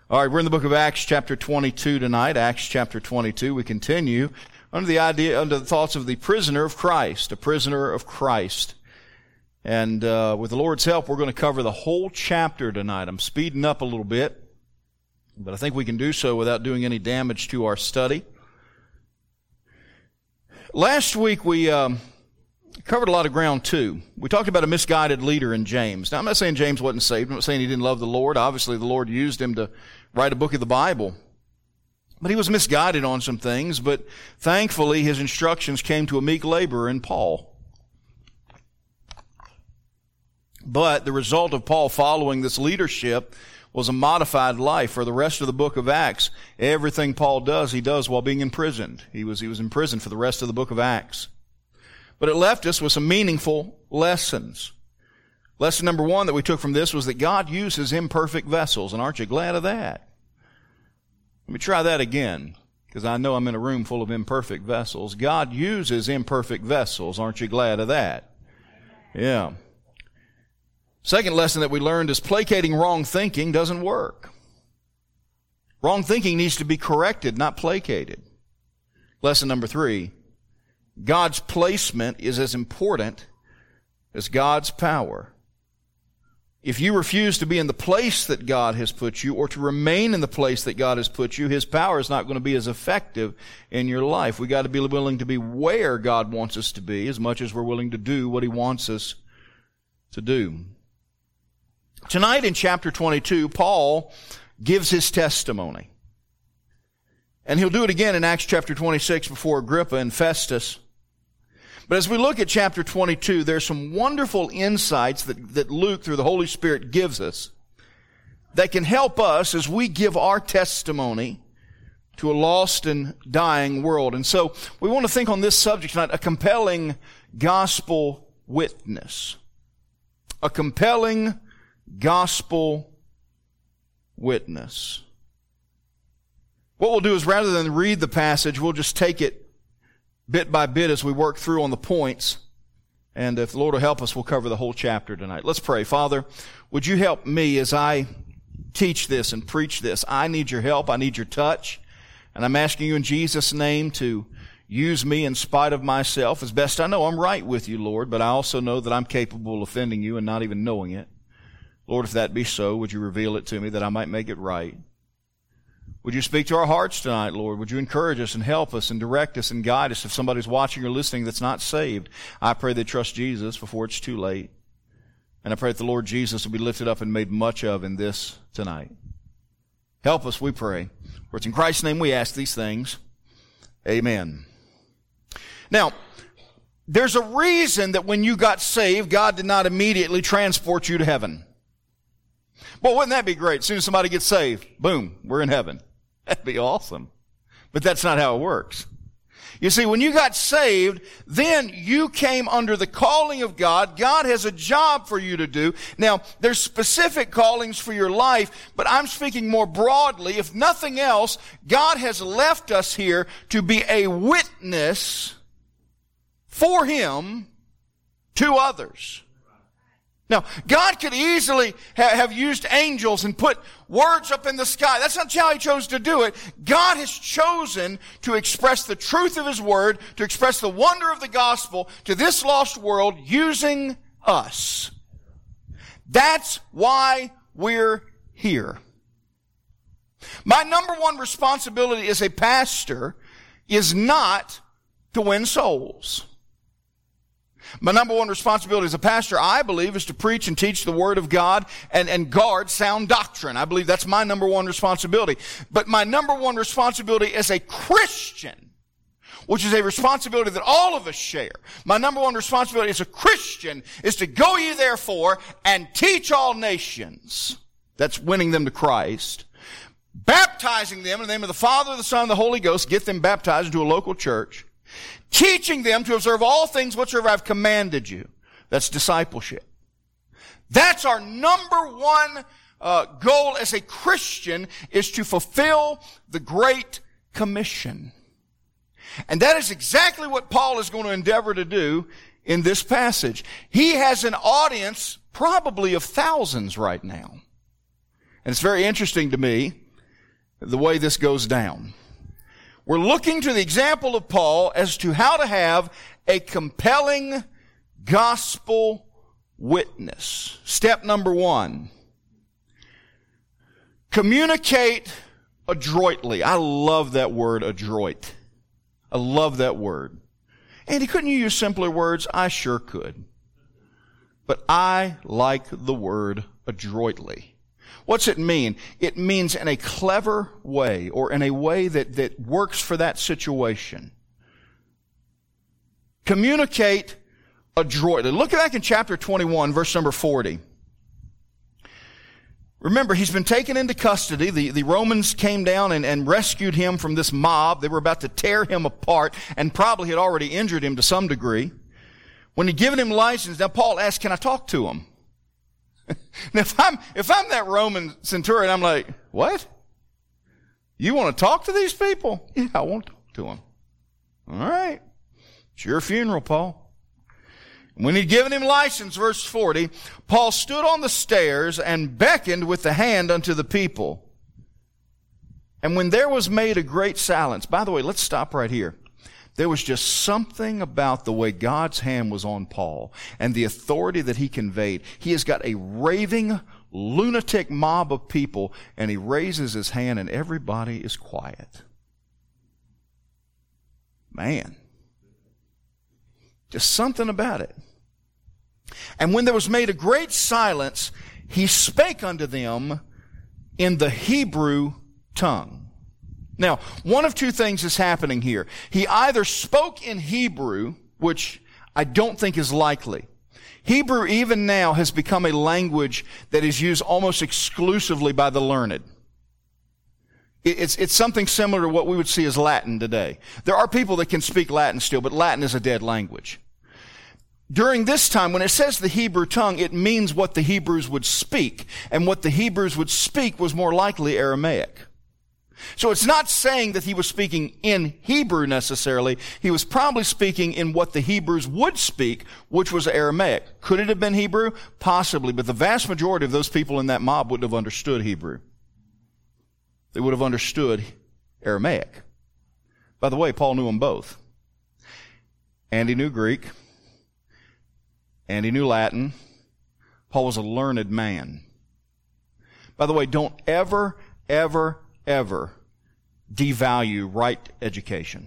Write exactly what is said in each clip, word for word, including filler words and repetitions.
All right, we're in the book of Acts chapter twenty-two tonight. Acts chapter twenty-two. We continue under the idea, under the thoughts of the prisoner of Christ, a prisoner of Christ. And uh, with the Lord's help, we're going to cover the whole chapter tonight. I'm speeding up a little bit, but I think we can do so without doing any damage to our study. Last week we um, covered a lot of ground too. We talked about a misguided leader in James. Now, I'm not saying James wasn't saved. I'm not saying he didn't love the Lord. Obviously, the Lord used him to write a book of the Bible. But he was misguided on some things. But thankfully, his instructions came to a meek laborer in Paul. But the result of Paul following this leadership was a modified life. For the rest of the book of Acts, everything Paul does, he does while being imprisoned. He was, he was in prison for the rest of the book of Acts. But it left us with some meaningful lessons. Lesson number one that we took from this was that God uses imperfect vessels. And aren't you glad of that? Let me try that again, because I know I'm in a room full of imperfect vessels. God uses imperfect vessels. Aren't you glad of that? Yeah. Second lesson that we learned is placating wrong thinking doesn't work. Wrong thinking needs to be corrected, not placated. Lesson number three, God's placement is as important as God's power. If you refuse to be in the place that God has put you, or to remain in the place that God has put you, His power is not going to be as effective in your life. We've got to be willing to be where God wants us to be as much as we're willing to do what He wants us to do. Tonight in chapter twenty-two, Paul gives his testimony. And he'll do it again in Acts chapter twenty-six before Agrippa and Festus. But as we look at chapter twenty-two, there's some wonderful insights that, that Luke, through the Holy Spirit, gives us that can help us as we give our testimony to a lost and dying world. And so we want to think on this subject tonight, a compelling gospel witness. A compelling gospel witness. What we'll do is, rather than read the passage, we'll just take it bit by bit as we work through on the points. And if the Lord will help us, we'll cover the whole chapter tonight. Let's pray. Father, would you help me as I teach this and preach this? I need your help. I need your touch. And I'm asking you in Jesus' name to use me in spite of myself. As best I know, I'm right with you, Lord, but I also know that I'm capable of offending you and not even knowing it. Lord, if that be so, would you reveal it to me that I might make it right? Would you speak to our hearts tonight, Lord? Would you encourage us and help us and direct us and guide us if somebody's watching or listening that's not saved? I pray they trust Jesus before it's too late. And I pray that the Lord Jesus will be lifted up and made much of in this tonight. Help us, we pray. For it's in Christ's name we ask these things. Amen. Now, there's a reason that when you got saved, God did not immediately transport you to heaven. Well, wouldn't that be great? As soon as somebody gets saved, boom, we're in heaven. That'd be awesome. But that's not how it works. You see, when you got saved, then you came under the calling of God. God has a job for you to do. Now, there's specific callings for your life, but I'm speaking more broadly. If nothing else, God has left us here to be a witness for Him to others. Now, God could easily ha- have used angels and put words up in the sky. That's not how He chose to do it. God has chosen to express the truth of His Word, to express the wonder of the gospel to this lost world using us. That's why we're here. My number one responsibility as a pastor is not to win souls. My number one responsibility as a pastor, I believe, is to preach and teach the Word of God and, and guard sound doctrine. I believe that's my number one responsibility. But my number one responsibility as a Christian, which is a responsibility that all of us share, my number one responsibility as a Christian is to go ye therefore and teach all nations. That's winning them to Christ. Baptizing them in the name of the Father, the Son, and the Holy Ghost. Get them baptized into a local church. Teaching them to observe all things whatsoever I've commanded you. That's discipleship. That's our number one uh, goal as a Christian, is to fulfill the Great Commission. And that is exactly what Paul is going to endeavor to do in this passage. He has an audience probably of thousands right now. And it's very interesting to me the way this goes down. We're looking to the example of Paul as to how to have a compelling gospel witness. Step number one. Communicate adroitly. I love that word, adroit. I love that word. Andy, couldn't you use simpler words? I sure could. But I like the word adroitly. What's it mean? It means in a clever way, or in a way that, that works for that situation. Communicate adroitly. Look back in chapter twenty-one, verse number forty. Remember, he's been taken into custody. The, the Romans came down and, and rescued him from this mob. They were about to tear him apart and probably had already injured him to some degree. When he'd given him license, now Paul asked, can I talk to him? Now, if I'm, if I'm that Roman centurion, I'm like, what? You want to talk to these people? Yeah, I want to talk to them. All right. It's your funeral, Paul. When he'd given him license, verse forty, Paul stood on the stairs and beckoned with the hand unto the people. And when there was made a great silence, by the way, let's stop right here. There was just something about the way God's hand was on Paul and the authority that he conveyed. He has got a raving, lunatic mob of people, and he raises his hand and everybody is quiet. Man. Just something about it. And when there was made a great silence, he spake unto them in the Hebrew tongue. Now, one of two things is happening here. He either spoke in Hebrew, which I don't think is likely. Hebrew even now has become a language that is used almost exclusively by the learned. It's, it's something similar to what we would see as Latin today. There are people that can speak Latin still, but Latin is a dead language. During this time, when it says the Hebrew tongue, it means what the Hebrews would speak. And what the Hebrews would speak was more likely Aramaic. So it's not saying that he was speaking in Hebrew necessarily. He was probably speaking in what the Hebrews would speak, which was Aramaic. Could it have been Hebrew? Possibly, but the vast majority of those people in that mob wouldn't have understood Hebrew. They would have understood Aramaic. By the way, Paul knew them both. And he knew Greek. And he knew Latin. Paul was a learned man. By the way, don't ever, ever, ever devalue right education.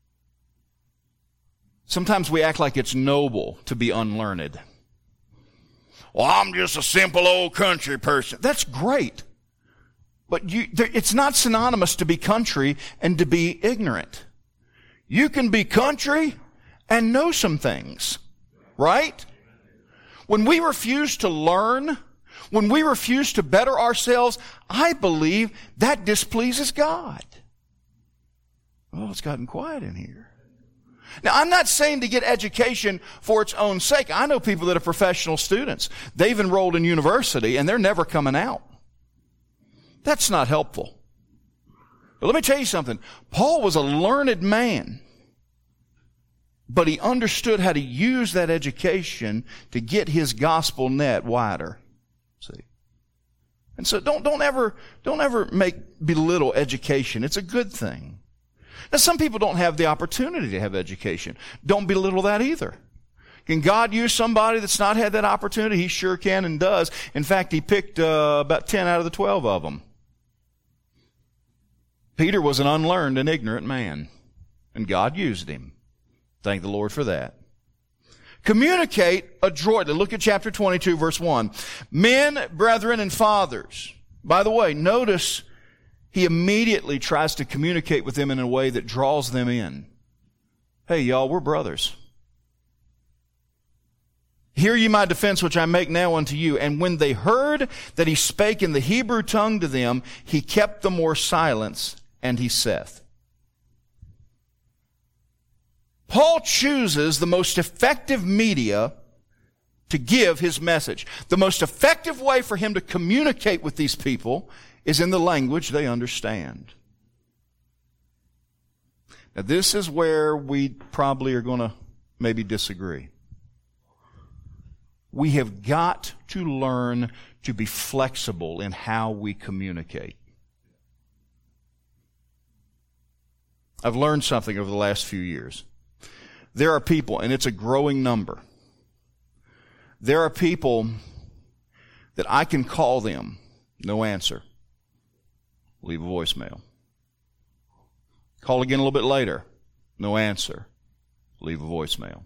Sometimes we act like it's noble to be unlearned. Well, I'm just a simple old country person. That's great. But you, there, it's not synonymous to be country and to be ignorant. You can be country and know some things, right? When we refuse to learn, when we refuse to better ourselves, I believe that displeases God. Oh, it's gotten quiet in here. Now, I'm not saying to get education for its own sake. I know people that are professional students. They've enrolled in university and they're never coming out. That's not helpful. But let me tell you something. Paul was a learned man, but he understood how to use that education to get his gospel net wider. See? And so don't, don't ever, don't ever make, belittle education. It's a good thing. Now, some people don't have the opportunity to have education. Don't belittle that either. Can God use somebody that's not had that opportunity? He sure can and does. In fact, he picked uh, about ten out of the twelve of them. Peter was an unlearned and ignorant man, and God used him. Thank the Lord for that. Communicate adroitly. Look at chapter twenty-two, verse one. Men, brethren, and fathers. By the way, notice he immediately tries to communicate with them in a way that draws them in. Hey, y'all, we're brothers. Hear ye my defense, which I make now unto you. And when they heard that he spake in the Hebrew tongue to them, he kept the more silence, and he saith. Paul chooses the most effective media to give his message. The most effective way for him to communicate with these people is in the language they understand. Now, this is where we probably are going to maybe disagree. We have got to learn to be flexible in how we communicate. I've learned something over the last few years. There are people, and it's a growing number, there are people that I can call them, no answer, leave a voicemail. Call again a little bit later, no answer, leave a voicemail.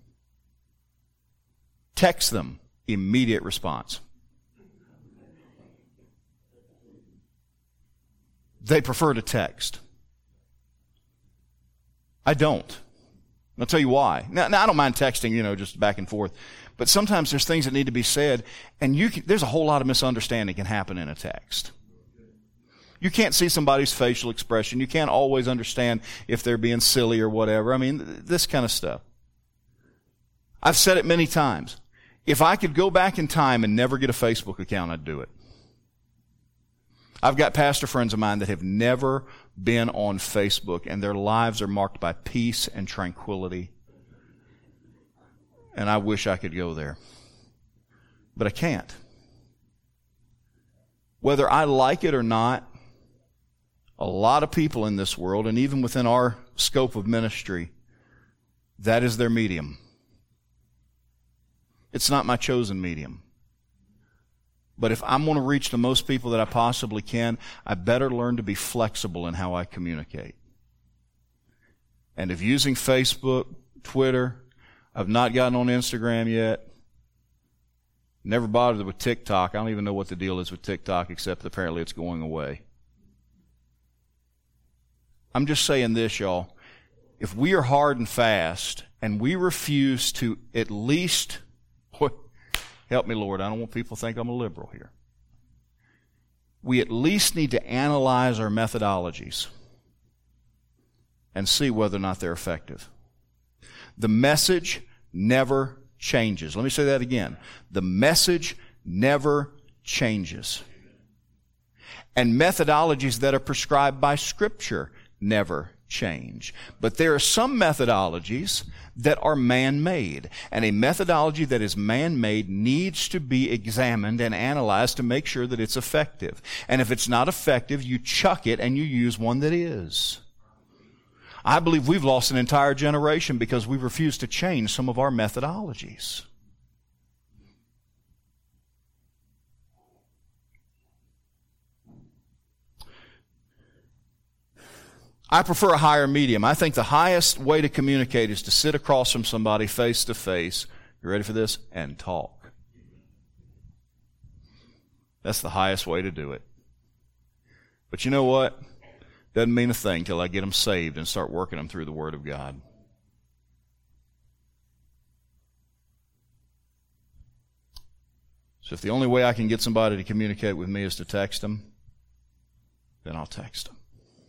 Text them, immediate response. They prefer to text. I don't. I'll tell you why. Now, now I don't mind texting, you know, just back and forth. But sometimes there's things that need to be said, and you can, there's a whole lot of misunderstanding can happen in a text. You can't see somebody's facial expression. You can't always understand if they're being silly or whatever. I mean, this kind of stuff. I've said it many times. If I could go back in time and never get a Facebook account, I'd do it. I've got pastor friends of mine that have never been on Facebook, and their lives are marked by peace and tranquility. And I wish I could go there. But I can't. Whether I like it or not, a lot of people in this world, and even within our scope of ministry, that is their medium. It's not my chosen medium. But if I'm going to reach the most people that I possibly can, I better learn to be flexible in how I communicate. And if using Facebook, Twitter, I've not gotten on Instagram yet, never bothered with TikTok. I don't even know what the deal is with TikTok, except apparently it's going away. I'm just saying this, y'all. If we are hard and fast, and we refuse to at least... Help me, Lord. I don't want people to think I'm a liberal here. We at least need to analyze our methodologies and see whether or not they're effective. The message never changes. Let me say that again. The message never changes. And methodologies that are prescribed by Scripture never change. But there are some methodologies that are man-made. And a methodology that is man-made needs to be examined and analyzed to make sure that it's effective. And if it's not effective, you chuck it and you use one that is. I believe we've lost an entire generation because we've refused to change some of our methodologies. I prefer a higher medium. I think the highest way to communicate is to sit across from somebody face to face. You ready for this? And talk. That's the highest way to do it. But you know what? Doesn't mean a thing till I get them saved and start working them through the Word of God. So if the only way I can get somebody to communicate with me is to text them, then I'll text them.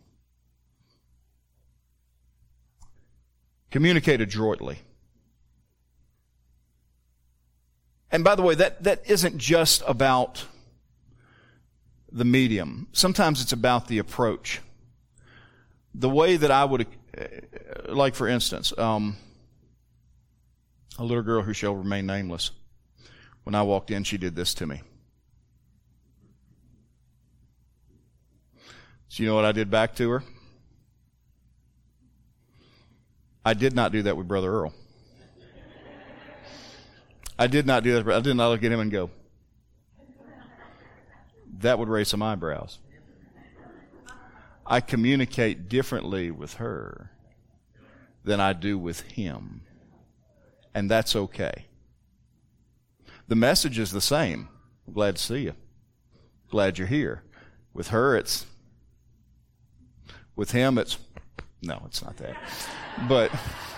Communicate adroitly. And by the way, that, that isn't just about the medium. Sometimes it's about the approach. The way that I would, like for instance, um, a little girl who shall remain nameless. When I walked in, she did this to me. So you know what I did back to her? I did not do that with Brother Earl. I did not do that. I did not look at him and go, that would raise some eyebrows. I communicate differently with her than I do with him. And that's okay. The message is the same. I'm glad to see you. Glad you're here. With her, it's, with him, it's, no, it's not that. But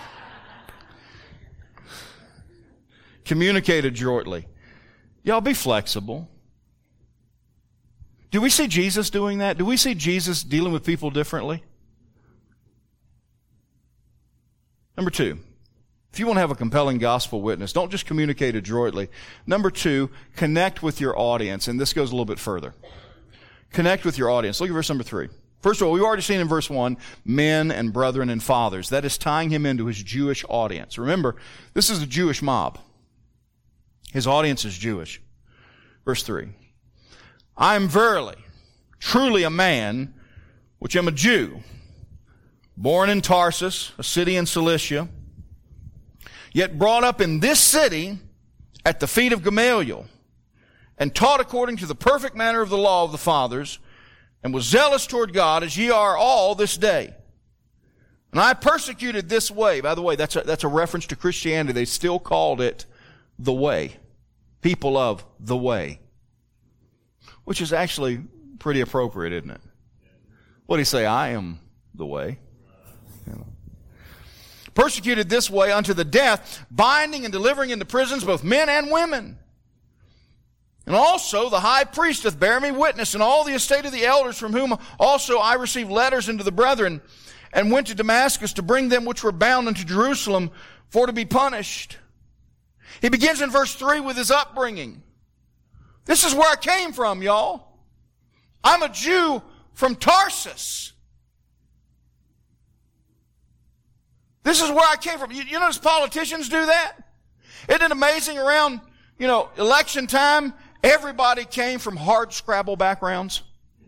communicate adroitly. Y'all be flexible. Do we see Jesus doing that? Do we see Jesus dealing with people differently? Number two, if you want to have a compelling gospel witness, don't just communicate adroitly. Number two, connect with your audience. And this goes a little bit further. Connect with your audience. Look at verse number three. First of all, we've already seen in verse one, men and brethren and fathers. That is tying him into his Jewish audience. Remember, this is a Jewish mob. His audience is Jewish. Verse three. I am verily, truly a man, which am a Jew, born in Tarsus, a city in Cilicia, yet brought up in this city at the feet of Gamaliel, and taught according to the perfect manner of the law of the fathers, and was zealous toward God, as ye are all this day. And I persecuted this way. By the way, that's a, that's a reference to Christianity. They still called it the way. People of the way. Which is actually pretty appropriate, isn't it? What did he say? I am the way. You know. Persecuted this way unto the death, binding and delivering into prisons both men and women. And also the high priest doth bear me witness, and all the estate of the elders, from whom also I received letters unto the brethren, and went to Damascus to bring them which were bound unto Jerusalem for to be punished. He begins in verse three with his upbringing. This is where I came from, y'all. I'm a Jew from Tarsus. This is where I came from. You, you notice politicians do that? Isn't it amazing around, you know, election time, everybody came from hard scrabble backgrounds?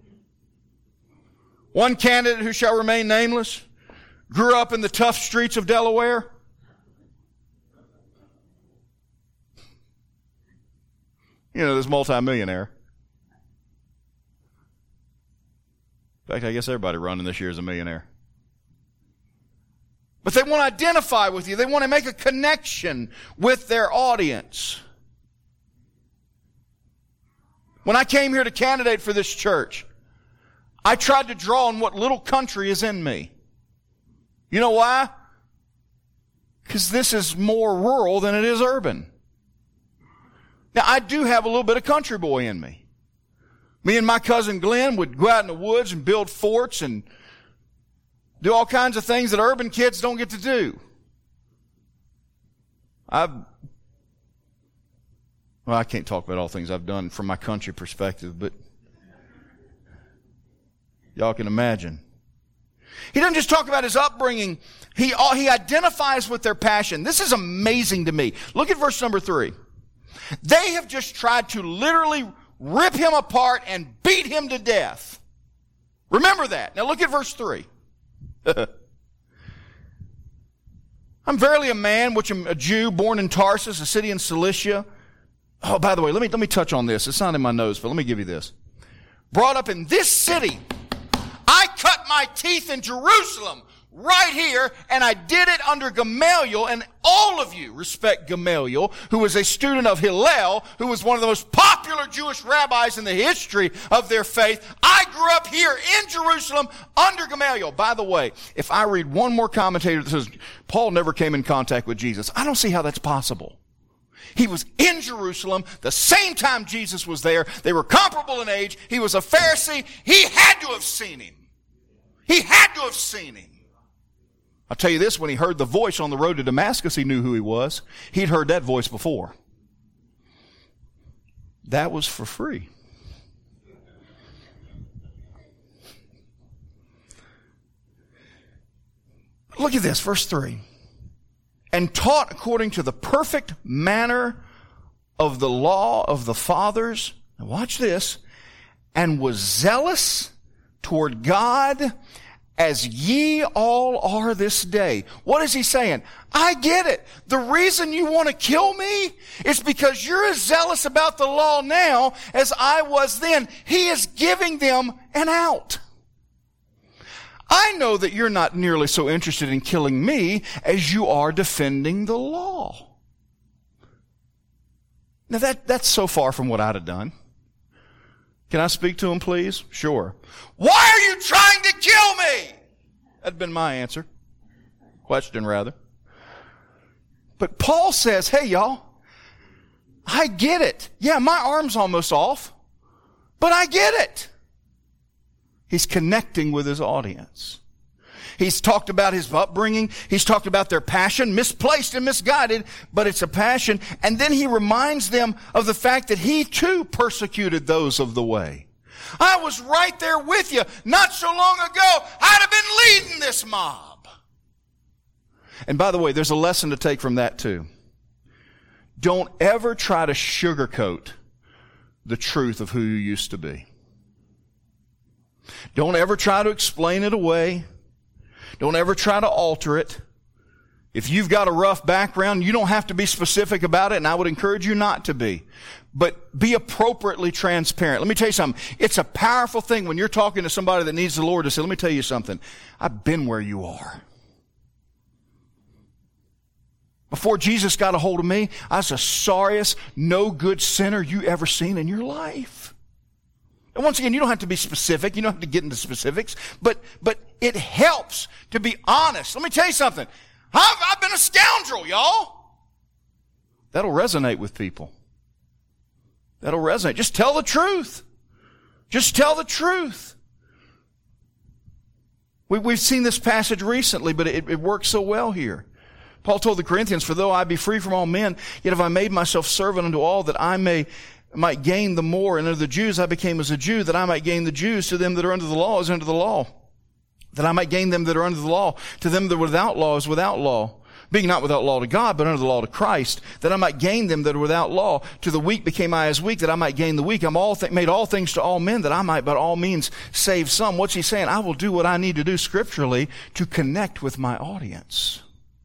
One candidate who shall remain nameless grew up in the tough streets of Delaware. You know, this multimillionaire. In fact, I guess everybody running this year is a millionaire. But they want to identify with you. They want to make a connection with their audience. When I came here to candidate for this church, I tried to draw on what little country is in me. You know why? Because this is more rural than it is urban. Now, I do have a little bit of country boy in me. Me and my cousin Glenn would go out in the woods and build forts and do all kinds of things that urban kids don't get to do. I've, well, I can't talk about all things I've done from my country perspective, but y'all can imagine. He doesn't just talk about his upbringing. He, he identifies with their passion. This is amazing to me. Look at verse number three. They have just tried to literally rip him apart and beat him to death. Remember that. Now look at verse three. I'm verily a man which am a Jew, born in Tarsus, a city in Cilicia. Oh, by the way, let me, let me touch on this. It's not in my notes, but let me give you this. Brought up in this city. I cut my teeth in Jerusalem right here, and I did it under Gamaliel, and all of you respect Gamaliel, who was a student of Hillel, who was one of the most popular Jewish rabbis in the history of their faith. I grew up here in Jerusalem under Gamaliel. By the way, if I read one more commentator that says Paul never came in contact with Jesus, I don't see how that's possible. He was in Jerusalem the same time Jesus was there. They were comparable in age. He was a Pharisee. He had to have seen him. He had to have seen him. I'll tell you this, when he heard the voice on the road to Damascus, he knew who he was. He'd heard that voice before. That was for free. Look at this, verse three. And taught according to the perfect manner of the law of the fathers. Now watch this. And was zealous toward God as ye all are this day. What is he saying? I get it. The reason you want to kill me is because you're as zealous about the law now as I was then. He is giving them an out. I know that you're not nearly so interested in killing me as you are defending the law. Now that, that's so far from what I'd have done. Can I speak to him, please? Sure. Why are you trying to kill me? That'd been my answer. Question, rather. But Paul says, hey, y'all, I get it. Yeah, my arm's almost off, but I get it. He's connecting with his audience. He's talked about his upbringing. He's talked about their passion, misplaced and misguided, but it's a passion. And then he reminds them of the fact that he too persecuted those of the way. I was right there with you not so long ago. I'd have been leading this mob. And by the way, there's a lesson to take from that too. Don't ever try to sugarcoat the truth of who you used to be. Don't ever try to explain it away. Don't ever try to alter it. If you've got a rough background, you don't have to be specific about it, and I would encourage you not to be. But be appropriately transparent. Let me tell you something. It's a powerful thing when you're talking to somebody that needs the Lord to say, let me tell you something. I've been where you are. Before Jesus got a hold of me, I was the sorriest, no good sinner you ever seen in your life. And once again, you don't have to be specific. You don't have to get into specifics. But, but it helps to be honest. Let me tell you something. I've, I've been a scoundrel, y'all. That'll resonate with people. That'll resonate. Just tell the truth. Just tell the truth. We, we've seen this passage recently, but it, it works so well here. Paul told the Corinthians, for though I be free from all men, yet have I made myself servant unto all, that I may might gain the more. And unto the Jews I became as a Jew, that I might gain the Jews. To them that are under the law is under the law, that I might gain them that are under the law. To them that are without law is without law, being not without law to God, but under the law to Christ, that I might gain them that are without law. To the weak became I as weak, that I might gain the weak. I'm all th- made all things to all men, that I might by all means save some. What's he saying? I will do what I need to do scripturally to connect with my audience.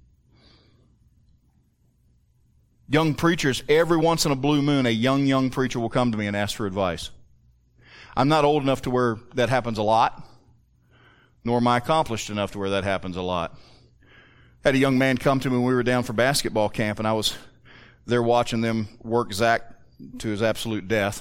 Young preachers, every once in a blue moon, a young, young preacher will come to me and ask for advice. I'm not old enough to where that happens a lot, nor am I accomplished enough to where that happens a lot. I had a young man come to me when we were down for basketball camp, and I was there watching them work Zach to his absolute death.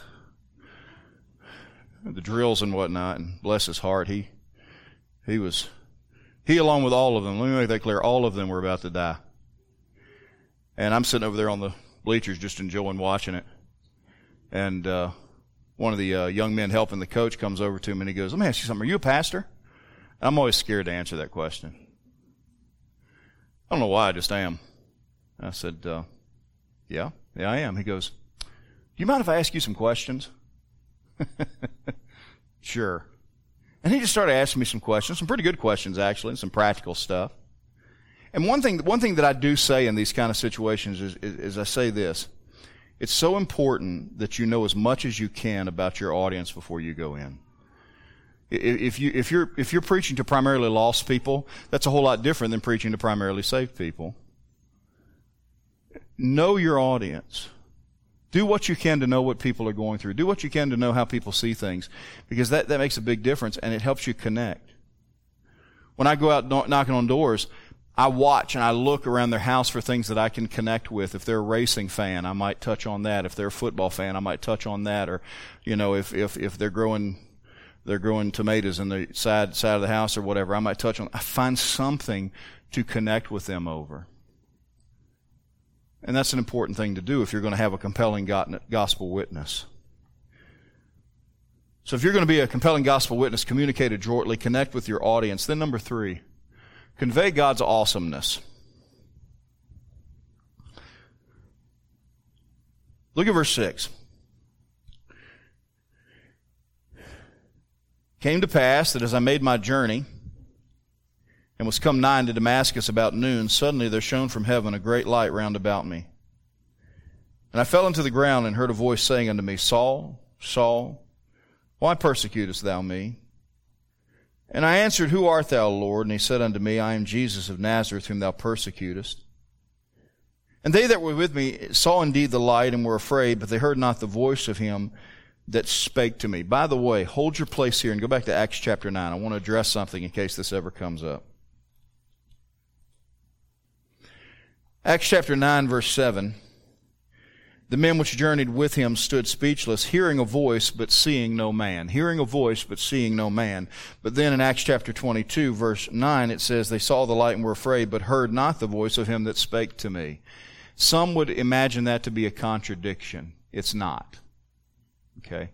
The drills and whatnot, and bless his heart, he, he was, he along with all of them, let me make that clear, all of them were about to die. And I'm sitting over there on the bleachers just enjoying watching it. And uh, one of the uh, young men helping the coach comes over to him and he goes, let me ask you something. Are you a pastor? And I'm always scared to answer that question. I don't know why, I just am. I said, uh, yeah, yeah, I am. He goes, do you mind if I ask you some questions? Sure. And he just started asking me some questions, some pretty good questions actually, and some practical stuff. And one thing, one thing that I do say in these kind of situations is, is, is I say this. It's so important that you know as much as you can about your audience before you go in. If you, if you're, if you're preaching to primarily lost people, that's a whole lot different than preaching to primarily saved people. Know your audience. Do what you can to know what people are going through. Do what you can to know how people see things, because that, that makes a big difference and it helps you connect. When I go out knocking on doors, I watch and I look around their house for things that I can connect with. If they're a racing fan, I might touch on that. If they're a football fan, I might touch on that. Or, you know, if, if, if they're growing, they're growing tomatoes in the side, side of the house or whatever, I might touch on, I find something to connect with them over. And that's an important thing to do if you're going to have a compelling gospel witness. So if you're going to be a compelling gospel witness, communicate adroitly, connect with your audience. Then number three, convey God's awesomeness. Look at verse six. Came to pass that as I made my journey and was come nigh unto Damascus about noon, suddenly there shone from heaven a great light round about me. And I fell into the ground and heard a voice saying unto me, Saul, Saul, why persecutest thou me? And I answered, Who art thou, Lord? And he said unto me, I am Jesus of Nazareth, whom thou persecutest. And they that were with me saw indeed the light and were afraid, but they heard not the voice of him that spake to me. By the way, hold your place here and go back to Acts chapter nine. I want to address something in case this ever comes up. Acts chapter nine, verse seven. The men which journeyed with him stood speechless, hearing a voice, but seeing no man. Hearing a voice, but seeing no man. But then in Acts chapter twenty-two, verse nine, it says, They saw the light and were afraid, but heard not the voice of him that spake to me. Some would imagine that to be a contradiction. It's not. Okay?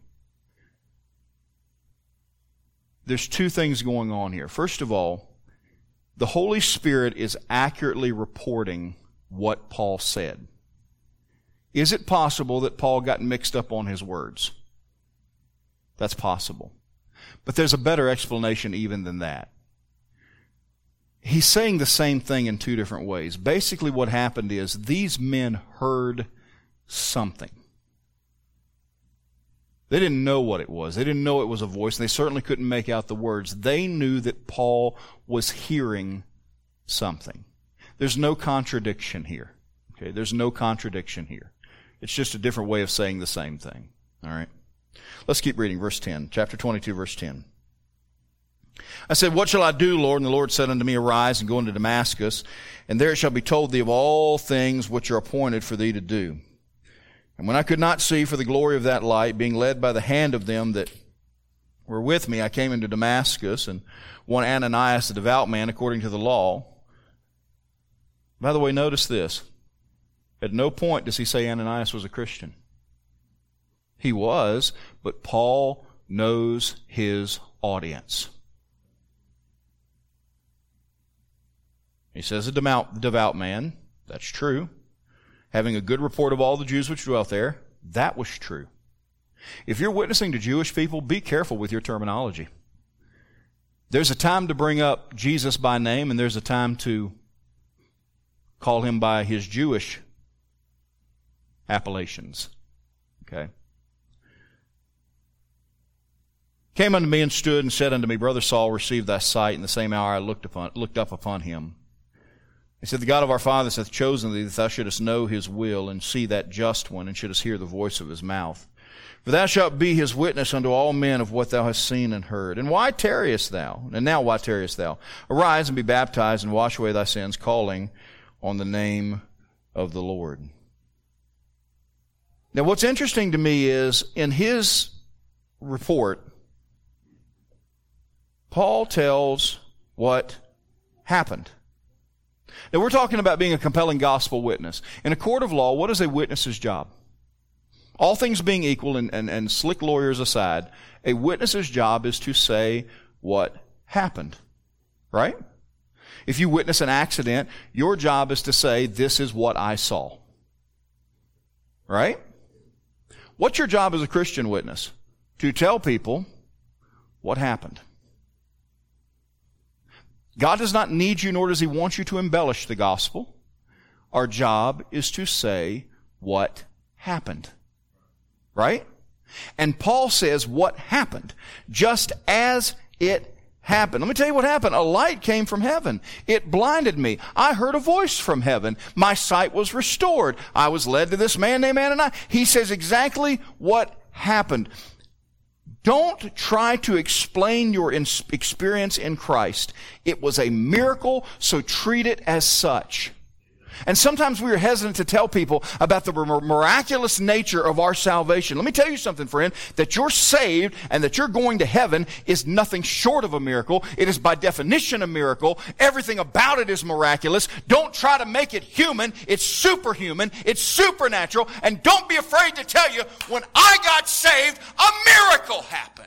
There's two things going on here. First of all, the Holy Spirit is accurately reporting what Paul said. Is it possible that Paul got mixed up on his words? That's possible. But there's a better explanation even than that. He's saying the same thing in two different ways. Basically what happened is these men heard something. They didn't know what it was. They didn't know it was a voice, and they certainly couldn't make out the words. They knew that Paul was hearing something. There's no contradiction here. Okay, there's no contradiction here. It's just a different way of saying the same thing. All right? Let's keep reading, verse ten, chapter twenty-two, verse ten. I said, "What shall I do, Lord?" And the Lord said unto me, "Arise and go into Damascus, and there it shall be told thee of all things which are appointed for thee to do." And when I could not see for the glory of that light, being led by the hand of them that were with me, I came into Damascus, and one Ananias, a devout man according to the law. By the way, notice this. At no point does he say Ananias was a Christian. He was, but Paul knows his audience. He says a devout man. That's true. Having a good report of all the Jews which dwelt there. That was true. If you're witnessing to Jewish people, be careful with your terminology. There's a time to bring up Jesus by name, and there's a time to call him by his Jewish appellations. Okay? Came unto me and stood and said unto me, "Brother Saul, receive thy sight." In the same hour I looked upon, looked up upon him. He said, "The God of our fathers hath chosen thee, that thou shouldest know his will, and see that just one, and shouldest hear the voice of his mouth. For thou shalt be his witness unto all men of what thou hast seen and heard. And why tarriest thou? And now why tarriest thou? Arise and be baptized, and wash away thy sins, calling on the name of the Lord." Now what's interesting to me is, in his report, Paul tells what happened. Now we're talking about being a compelling gospel witness. In a court of law, what is a witness's job? All things being equal and, and, and slick lawyers aside, a witness's job is to say what happened. Right? If you witness an accident, your job is to say, "This is what I saw." Right? What's your job as a Christian witness? To tell people what happened. God does not need you, nor does he want you to embellish the gospel. Our job is to say what happened. Right? And Paul says what happened, just as it happened. Let me tell you what happened. A light came from heaven. It blinded me. I heard a voice from heaven. My sight was restored. I was led to this man named Ananias. He says exactly what happened. Don't try to explain your experience in Christ. It was a miracle, so treat it as such. And sometimes we are hesitant to tell people about the miraculous nature of our salvation. Let me tell you something, friend, that you're saved and that you're going to heaven is nothing short of a miracle. It is by definition a miracle. Everything about it is miraculous. Don't try to make it human. It's superhuman. It's supernatural. And don't be afraid to tell you, when I got saved, a miracle happened.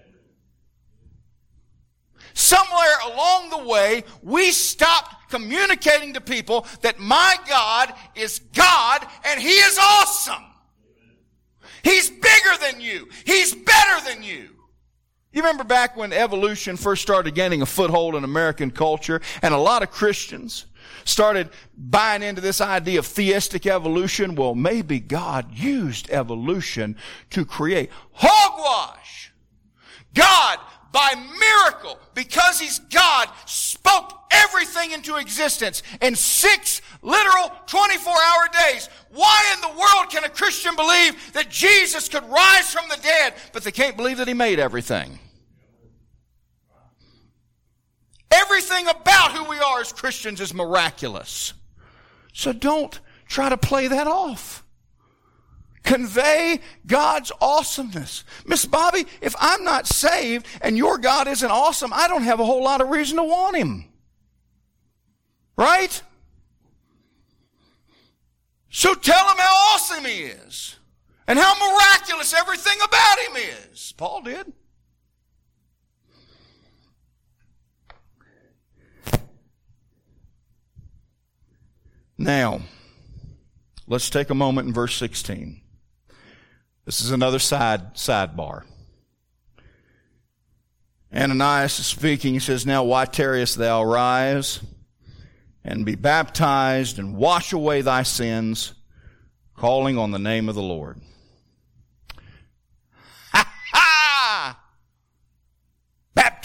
Somewhere along the way, we stopped communicating to people that my God is God and he is awesome. He's bigger than you. He's better than you. You remember back when evolution first started gaining a foothold in American culture, and a lot of Christians started buying into this idea of theistic evolution? Well, maybe God used evolution to create hogwash. God, by miracle, because he's God, spoke everything into existence in six literal twenty-four hour days. Why in the world can a Christian believe that Jesus could rise from the dead, but they can't believe that he made everything? Everything about who we are as Christians is miraculous. So don't try to play that off. Convey God's awesomeness. Miss Bobby, if I'm not saved and your God isn't awesome, I don't have a whole lot of reason to want him. Right? So tell him how awesome he is and how miraculous everything about him is. Paul did. Now, let's take a moment in verse sixteen. This is another side sidebar. Ananias is speaking. He says, "Now why tarriest thou? Rise and be baptized and wash away thy sins, calling on the name of the Lord."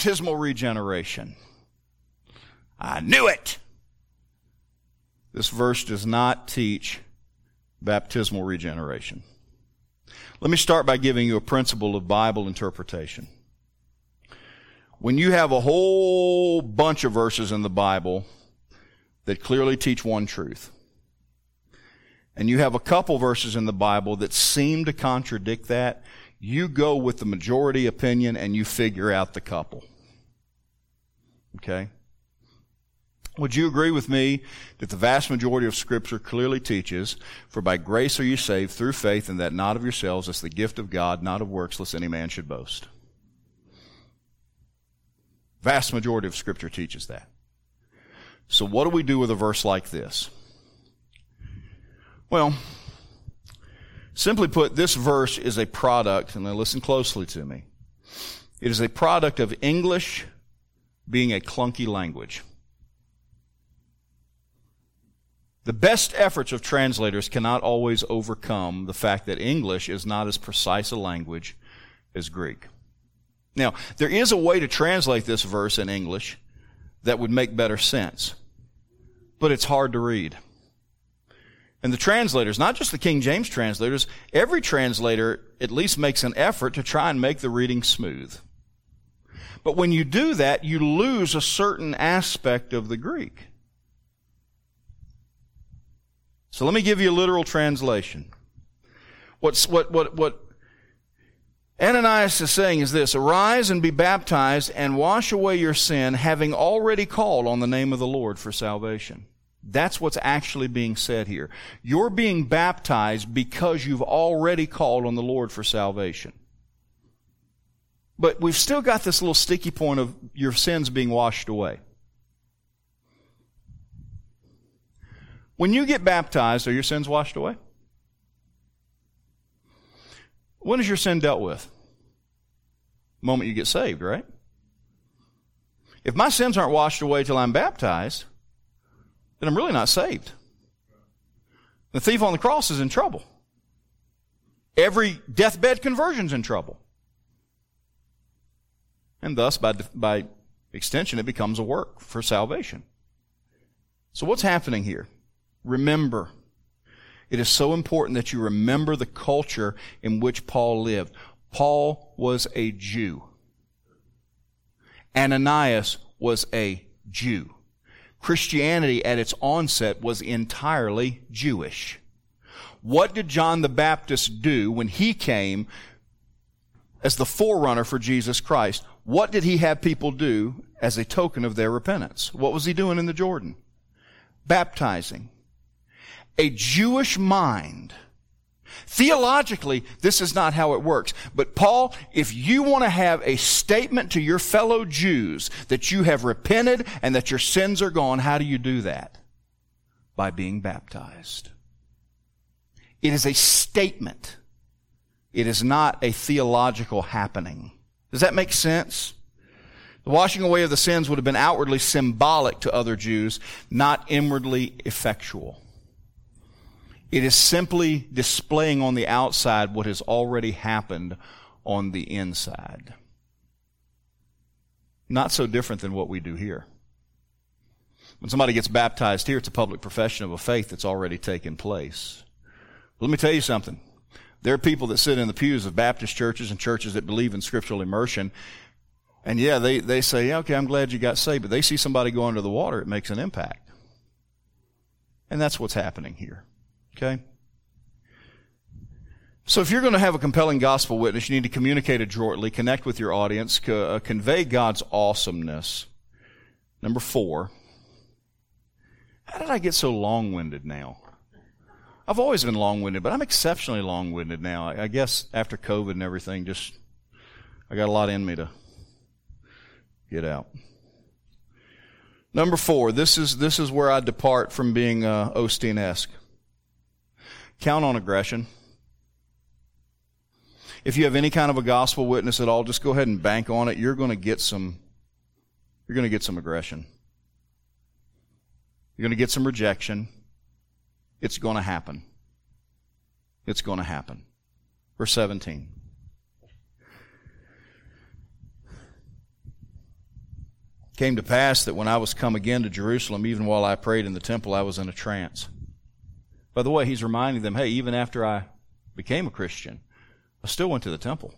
baptismal regeneration. I knew it! This verse does not teach baptismal regeneration. Let me start by giving you a principle of Bible interpretation. When you have a whole bunch of verses in the Bible that clearly teach one truth, and you have a couple verses in the Bible that seem to contradict that, you go with the majority opinion and you figure out the couple. Okay? Would you agree with me that the vast majority of Scripture clearly teaches, for by grace are you saved through faith, and that not of yourselves, it's the gift of God, not of works, lest any man should boast? Vast majority of Scripture teaches that. So what do we do with a verse like this? Well, simply put, this verse is a product, and now listen closely to me. It is a product of English being a clunky language. The best efforts of translators cannot always overcome the fact that English is not as precise a language as Greek. Now, there is a way to translate this verse in English that would make better sense, but it's hard to read. And the translators, not just the King James translators, every translator at least makes an effort to try and make the reading smooth. But when you do that, you lose a certain aspect of the Greek. So let me give you a literal translation. What's, what, what, what Ananias is saying is this: arise and be baptized and wash away your sin, having already called on the name of the Lord for salvation. That's what's actually being said here. You're being baptized because you've already called on the Lord for salvation. But we've still got this little sticky point of your sins being washed away. When you get baptized, are your sins washed away? When is your sin dealt with? The moment you get saved, right? If my sins aren't washed away till I'm baptized, then I'm really not saved. The thief on the cross is in trouble. Every deathbed conversion's in trouble. And thus, by, by extension, it becomes a work for salvation. So what's happening here? Remember. It is so important that you remember the culture in which Paul lived. Paul was a Jew. Ananias was a Jew. Christianity at its onset was entirely Jewish. What did John the Baptist do when he came as the forerunner for Jesus Christ? What did he have people do as a token of their repentance? What was he doing in the Jordan? Baptizing. A Jewish mind. Theologically, this is not how it works. But Paul, if you want to have a statement to your fellow Jews that you have repented and that your sins are gone, how do you do that? By being baptized. It is a statement. It is not a theological happening. Does that make sense? The washing away of the sins would have been outwardly symbolic to other Jews, not inwardly effectual. It is simply displaying on the outside what has already happened on the inside. Not so different than what we do here. When somebody gets baptized here, it's a public profession of a faith that's already taken place. Let me tell you something. There are people that sit in the pews of Baptist churches and churches that believe in scriptural immersion, and yeah, they, they say, yeah, okay, I'm glad you got saved, but they see somebody go under the water, it makes an impact. And that's what's happening here. Okay? So if you're going to have a compelling gospel witness, you need to communicate adroitly, connect with your audience, co- uh, convey God's awesomeness. Number four, how did I get so long-winded now? I've always been long-winded, but I'm exceptionally long-winded now. I, I guess after COVID and everything, just I got a lot in me to get out. Number four, this is this is where I depart from being uh, Osteen-esque. Count on aggression. If you have any kind of a gospel witness at all, just go ahead and bank on it. You're going to get some. You're going to get some aggression. You're going to get some rejection. It's going to happen. It's going to happen. Verse seventeen. came to pass that when I was come again to Jerusalem, even while I prayed in the temple, I was in a trance. By the way, he's reminding them, hey, even after I became a Christian, I still went to the temple.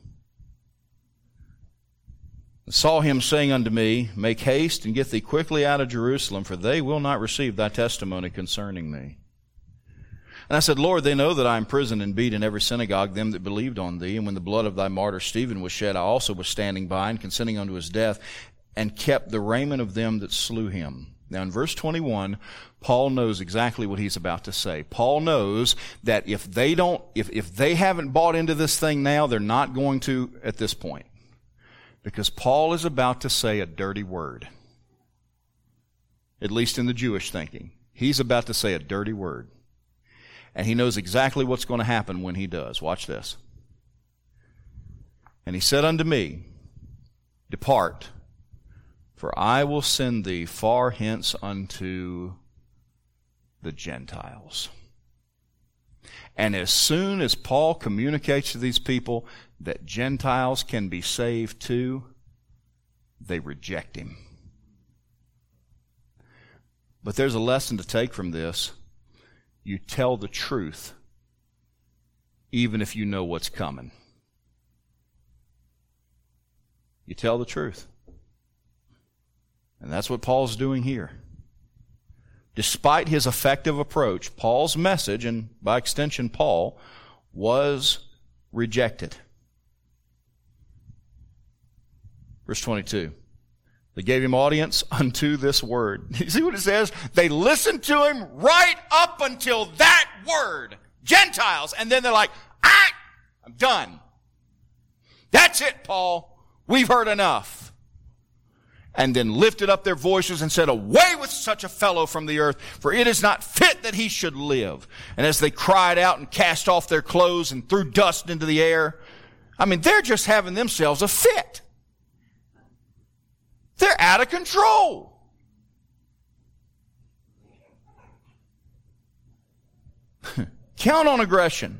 I saw him saying unto me, make haste and get thee quickly out of Jerusalem, for they will not receive thy testimony concerning me. And I said, Lord, they know that I am imprisoned and beat in every synagogue them that believed on thee. And when the blood of thy martyr Stephen was shed, I also was standing by and consenting unto his death, and kept the raiment of them that slew him. Now in verse twenty-one, Paul knows exactly what he's about to say. Paul knows that if they don't, if, if they haven't bought into this thing now, they're not going to at this point. Because Paul is about to say a dirty word. At least in the Jewish thinking. He's about to say a dirty word. And he knows exactly what's going to happen when he does. Watch this. And he said unto me, depart, for I will send thee far hence unto the Gentiles. And as soon as Paul communicates to these people that Gentiles can be saved too, they reject him. But there's a lesson to take from this. You tell the truth, even if you know what's coming. You tell the truth. And that's what Paul's doing here. Despite his effective approach, Paul's message, and by extension Paul, was rejected. Verse twenty-two. They gave him audience unto this word. You see what it says? They listened to him right up until that word. Gentiles. And then they're like, ah, I'm done. That's it, Paul. We've heard enough. And then lifted up their voices and said, away with such a fellow from the earth, for it is not fit that he should live. And as they cried out and cast off their clothes and threw dust into the air, I mean, they're just having themselves a fit. They're out of control. Count on aggression.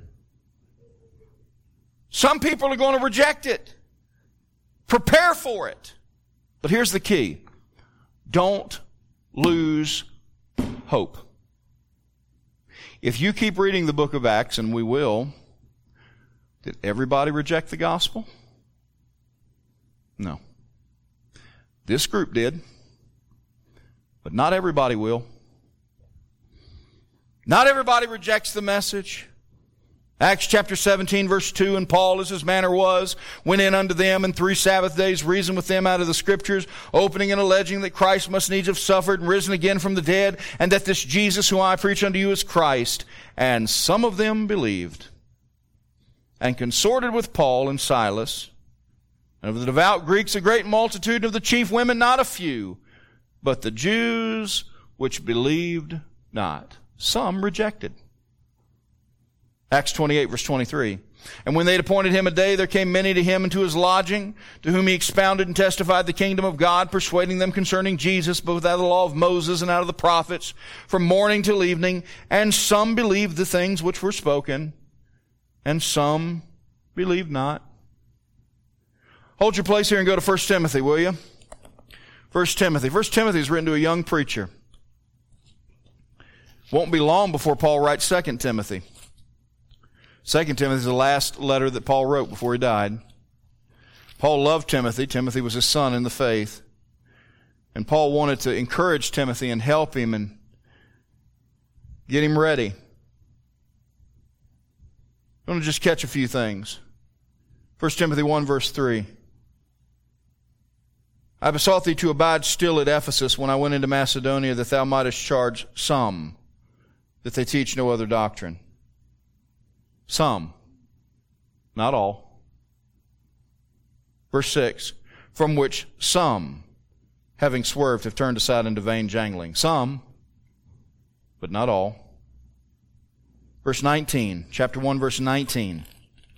Some people are going to reject it. Prepare for it. But here's the key. Don't lose hope. If you keep reading the book of Acts, and we will, did everybody reject the gospel? No. This group did, but not everybody will. Not everybody rejects the message. Acts chapter seventeen, verse two, and Paul, as his manner was, went in unto them, and three Sabbath days reasoned with them out of the Scriptures, opening and alleging that Christ must needs have suffered and risen again from the dead, and that this Jesus whom I preach unto you is Christ. And some of them believed, and consorted with Paul and Silas, and of the devout Greeks a great multitude, and of the chief women not a few, but the Jews which believed not. Some rejected. Acts twenty-eight, verse twenty-three. And when they had appointed him a day, there came many to him into his lodging, to whom he expounded and testified the kingdom of God, persuading them concerning Jesus, both out of the law of Moses and out of the prophets, from morning till evening. And some believed the things which were spoken, and some believed not. Hold your place here and go to First Timothy, will you? First Timothy. First Timothy is written to a young preacher. Won't be long before Paul writes Second Timothy. Second Timothy is the last letter that Paul wrote before he died. Paul loved Timothy. Timothy was his son in the faith. And Paul wanted to encourage Timothy and help him and get him ready. I'm going to just catch a few things. First Timothy one, verse three. I besought thee to abide still at Ephesus when I went into Macedonia, that thou mightest charge some that they teach no other doctrine. Some, not all. Verse six, from which some, having swerved, have turned aside into vain jangling. Some, but not all. Verse nineteen, chapter one, verse nineteen.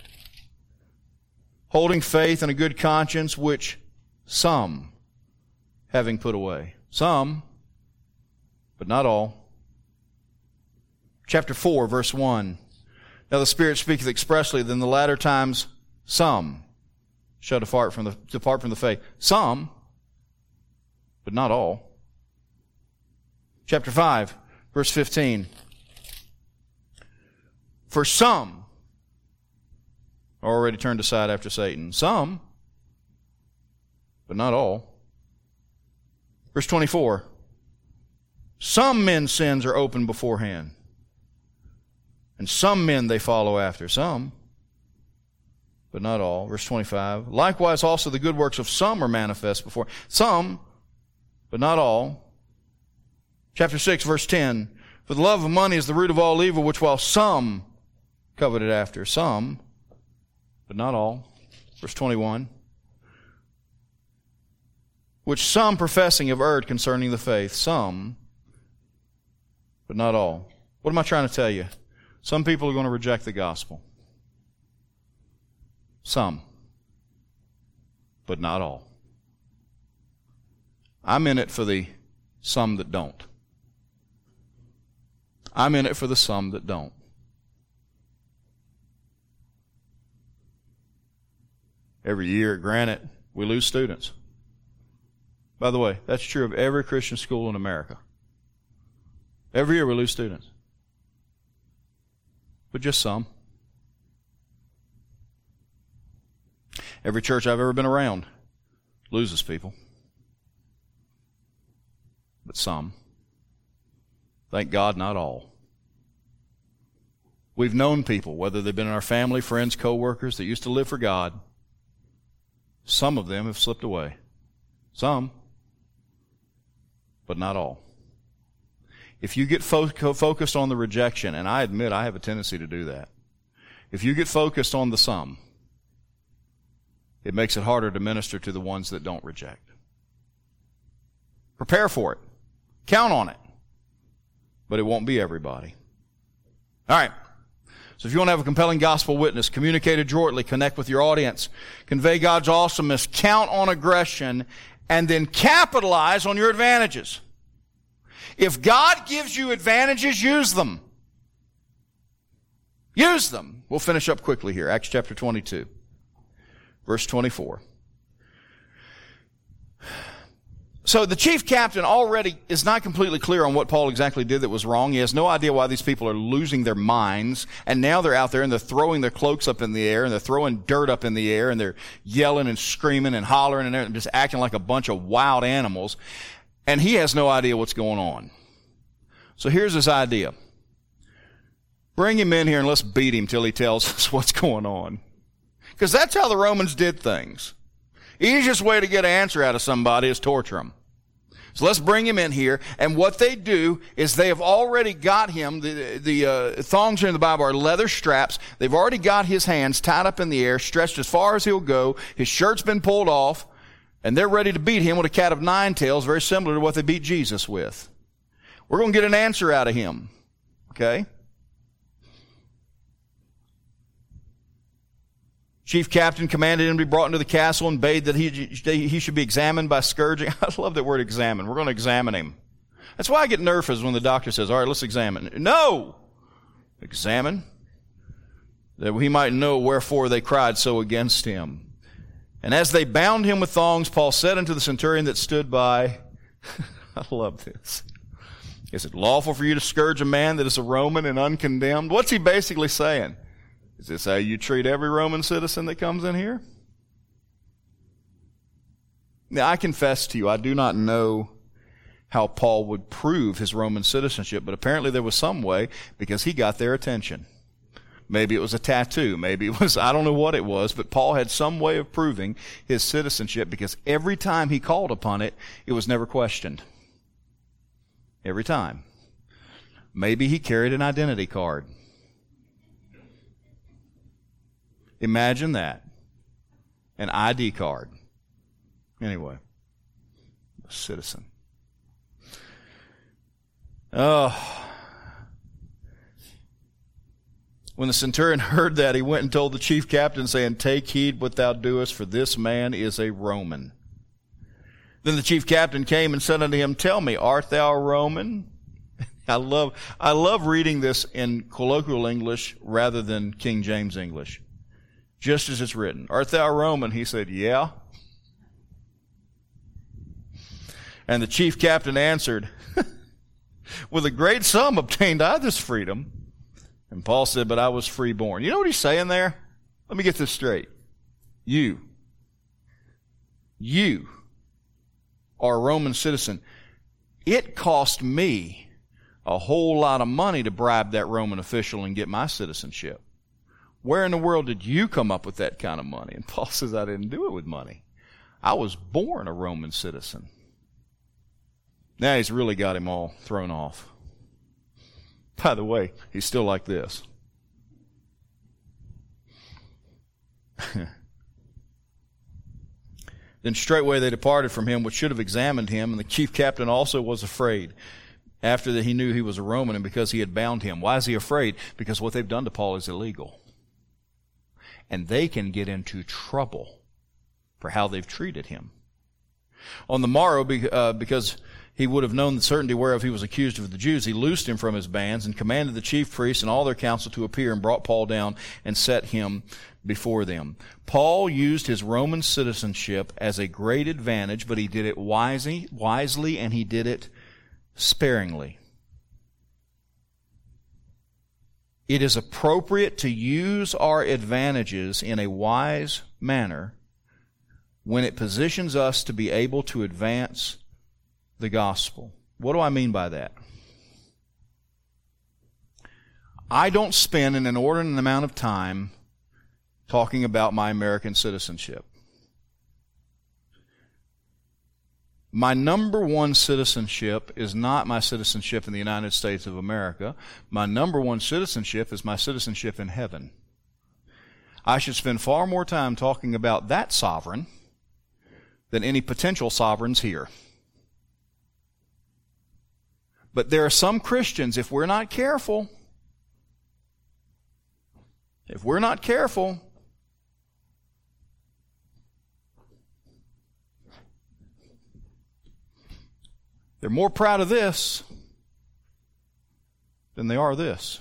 Holding faith and a good conscience, which some, having put away. Some, but not all. Chapter four, verse one. Now the Spirit speaketh expressly that in the latter times some shall depart from the depart from the faith. Some, but not all. Chapter five, verse fifteen. For some are already turned aside after Satan. Some, but not all. Verse twenty-four. Some men's sins are open beforehand, and some men they follow after. Some, but not all. Verse twenty-five. Likewise also the good works of some are manifest before. Some, but not all. Chapter six, verse ten. For the love of money is the root of all evil, which while some coveted after. Some, but not all. Verse twenty-one. Which some professing have erred concerning the faith. Some, but not all. What am I trying to tell you? Some people are going to reject the gospel. Some, but not all. I'm in it for the some that don't. I'm in it for the some that don't. Every year at Granite, we lose students. By the way, that's true of every Christian school in America. Every year we lose students. But just some. Every church I've ever been around loses people. But some. Thank God, not all. We've known people, whether they've been in our family, friends, co-workers, that used to live for God. Some of them have slipped away. Some, but not all. If you get fo- focused on the rejection, and I admit I have a tendency to do that. If you get focused on the some, it makes it harder to minister to the ones that don't reject. Prepare for it. Count on it. But it won't be everybody. All right. So if you want to have a compelling gospel witness, communicate adroitly, connect with your audience, convey God's awesomeness, count on aggression, and then capitalize on your advantages. If God gives you advantages, use them. Use them. We'll finish up quickly here. Acts chapter twenty-two, verse twenty-four. So the chief captain already is not completely clear on what Paul exactly did that was wrong. He has no idea why these people are losing their minds. And now they're out there and they're throwing their cloaks up in the air and they're throwing dirt up in the air and they're yelling and screaming and hollering and just acting like a bunch of wild animals. And he has no idea what's going on. So here's his idea. Bring him in here and let's beat him till he tells us what's going on. Because that's how the Romans did things. Easiest way to get an answer out of somebody is torture them. So let's bring him in here, and what they do is they have already got him, the, the uh, thongs here in the Bible are leather straps. They've already got his hands tied up in the air, stretched as far as he'll go. His shirt's been pulled off, and they're ready to beat him with a cat of nine tails, very similar to what they beat Jesus with. We're going to get an answer out of him. Okay? Chief captain commanded him to be brought into the castle and bade that he, he should be examined by scourging. I love that word examine. We're going to examine him. That's why I get nervous when the doctor says, all right, let's examine. No! Examine. That he might know wherefore they cried so against him. And as they bound him with thongs, Paul said unto the centurion that stood by, I love this. Is it lawful for you to scourge a man that is a Roman and uncondemned? What's he basically saying? Is this how you treat every Roman citizen that comes in here? Now, I confess to you, I do not know how Paul would prove his Roman citizenship, but apparently there was some way because he got their attention. Maybe it was a tattoo. Maybe it was, I don't know what it was, but Paul had some way of proving his citizenship because every time he called upon it, it was never questioned. Every time. Maybe he carried an identity card. Imagine that. An I D card. Anyway. A citizen. Oh. When the centurion heard that, he went and told the chief captain, saying, take heed what thou doest, for this man is a Roman. Then the chief captain came and said unto him, tell me, art thou a Roman? I love, I love reading this in colloquial English rather than King James English. Just as it's written. Art thou a Roman? He said, yeah. And the chief captain answered, with a great sum obtained I this freedom. And Paul said, but I was freeborn. You know what he's saying there? Let me get this straight. You, you are a Roman citizen. It cost me a whole lot of money to bribe that Roman official and get my citizenship. Where in the world did you come up with that kind of money? And Paul says, I didn't do it with money. I was born a Roman citizen. Now he's really got him all thrown off. By the way, he's still like this. Then straightway they departed from him, which should have examined him, and the chief captain also was afraid, after that he knew he was a Roman, and because he had bound him. Why is he afraid? Because what they've done to Paul is illegal. And they can get into trouble for how they've treated him. On the morrow, because he would have known the certainty whereof he was accused of the Jews, he loosed him from his bands and commanded the chief priests and all their council to appear, and brought Paul down and set him before them. Paul used his Roman citizenship as a great advantage, but he did it wisely, wisely and he did it sparingly. It is appropriate to use our advantages in a wise manner when it positions us to be able to advance the gospel. What do I mean by that? I don't spend an inordinate amount of time talking about my American citizenship. My number one citizenship is not my citizenship in the United States of America. My number one citizenship is my citizenship in heaven. I should spend far more time talking about that sovereign than any potential sovereigns here. But there are some Christians, if we're not careful, if we're not careful, they're more proud of this than they are this.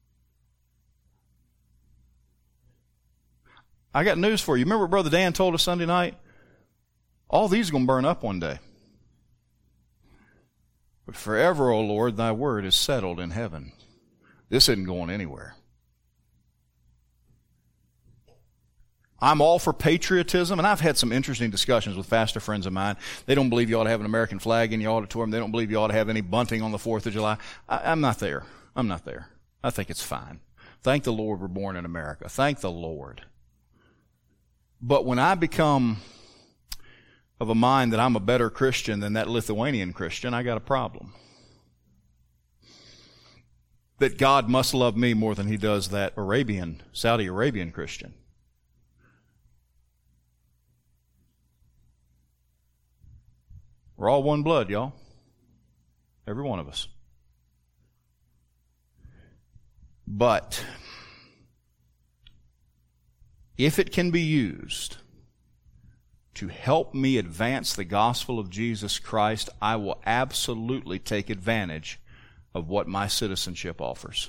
I got news for you. Remember what Brother Dan told us Sunday night? All these are going to burn up one day. But forever, O Lord, thy word is settled in heaven. This isn't going anywhere. I'm all for patriotism, and I've had some interesting discussions with pastor friends of mine. They don't believe you ought to have an American flag in your auditorium. They don't believe you ought to have any bunting on the fourth of July. I, I'm not there. I'm not there. I think it's fine. Thank the Lord we're born in America. Thank the Lord. But when I become of a mind that I'm a better Christian than that Lithuanian Christian, I got a problem. That God must love me more than he does that Arabian, Saudi Arabian Christian. We're all one blood, y'all. Every one of us. But if it can be used to help me advance the gospel of Jesus Christ, I will absolutely take advantage of what my citizenship offers.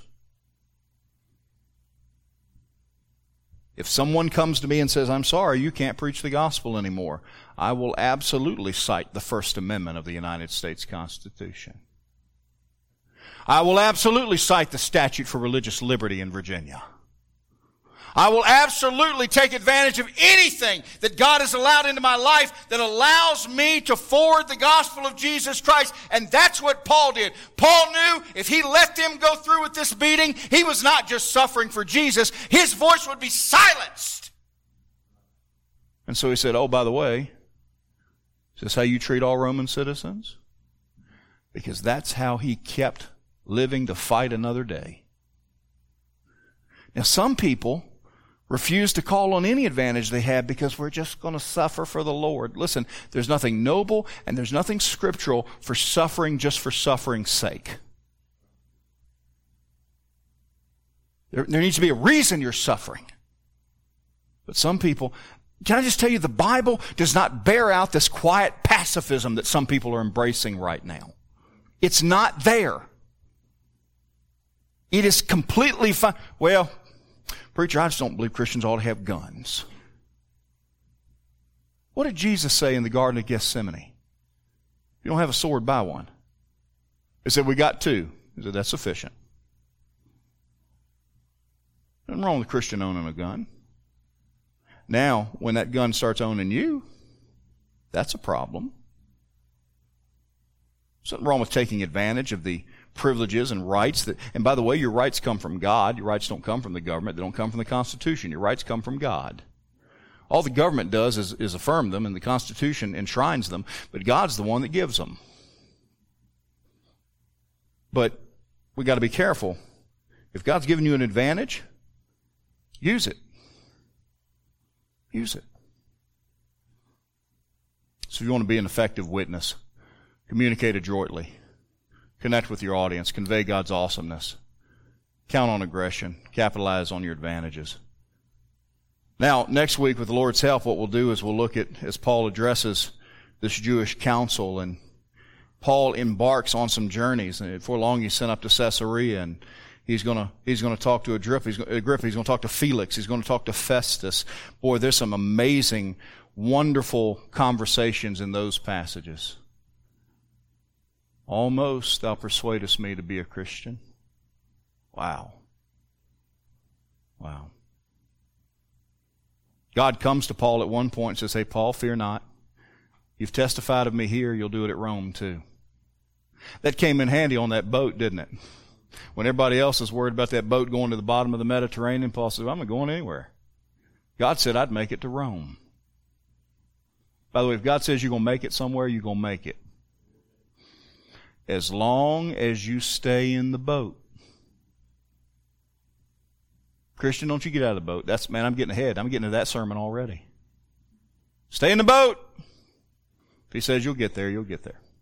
If someone comes to me and says, I'm sorry, you can't preach the gospel anymore, I will absolutely cite the First Amendment of the United States Constitution. I will absolutely cite the statute for religious liberty in Virginia. I will absolutely take advantage of anything that God has allowed into my life that allows me to forward the gospel of Jesus Christ. And that's what Paul did. Paul knew if he let them go through with this beating, he was not just suffering for Jesus. His voice would be silenced. And so he said, oh, by the way, is this how you treat all Roman citizens? Because that's how he kept living to fight another day. Now, some people refuse to call on any advantage they have because we're just going to suffer for the Lord. Listen, there's nothing noble and there's nothing scriptural for suffering just for suffering's sake. There, there needs to be a reason you're suffering. But some people, can I just tell you, the Bible does not bear out this quiet pacifism that some people are embracing right now. It's not there. It is completely fine. Well, preacher, I just don't believe Christians ought to have guns. What did Jesus say in the Garden of Gethsemane? If you don't have a sword, buy one. They said, we got two. He said, that's sufficient. Nothing wrong with a Christian owning a gun. Now, when that gun starts owning you, that's a problem. Something wrong with taking advantage of the privileges and rights that, and by the way, your rights come from God. Your rights don't come from the government. They don't come from the Constitution. Your rights come from God. All the government does is, is affirm them, and the Constitution enshrines them, but God's the one that gives them. But we got to be careful. If God's given you an advantage, use it. Use it. So if you want to be an effective witness, communicate adroitly. Connect with your audience. Convey God's awesomeness. Count on aggression. Capitalize on your advantages. Now, next week, with the Lord's help, what we'll do is we'll look at, as Paul addresses this Jewish council, and Paul embarks on some journeys. And before long, he's sent up to Caesarea, and he's going to he's going to talk to Agrippa. He's, Agrippa. He's going to talk to Felix. He's going to talk to Festus. Boy, there's some amazing, wonderful conversations in those passages. Almost thou persuadest me to be a Christian. Wow. Wow. God comes to Paul at one point and says, hey, Paul, fear not. You've testified of me here, you'll do it at Rome too. That came in handy on that boat, didn't it? When everybody else is worried about that boat going to the bottom of the Mediterranean, Paul said, I'm not going anywhere. God said I'd make it to Rome. By the way, if God says you're going to make it somewhere, you're going to make it. As long as you stay in the boat. Christian, don't you get out of the boat. That's, man, I'm getting ahead. I'm getting to that sermon already. Stay in the boat. If he says you'll get there, you'll get there.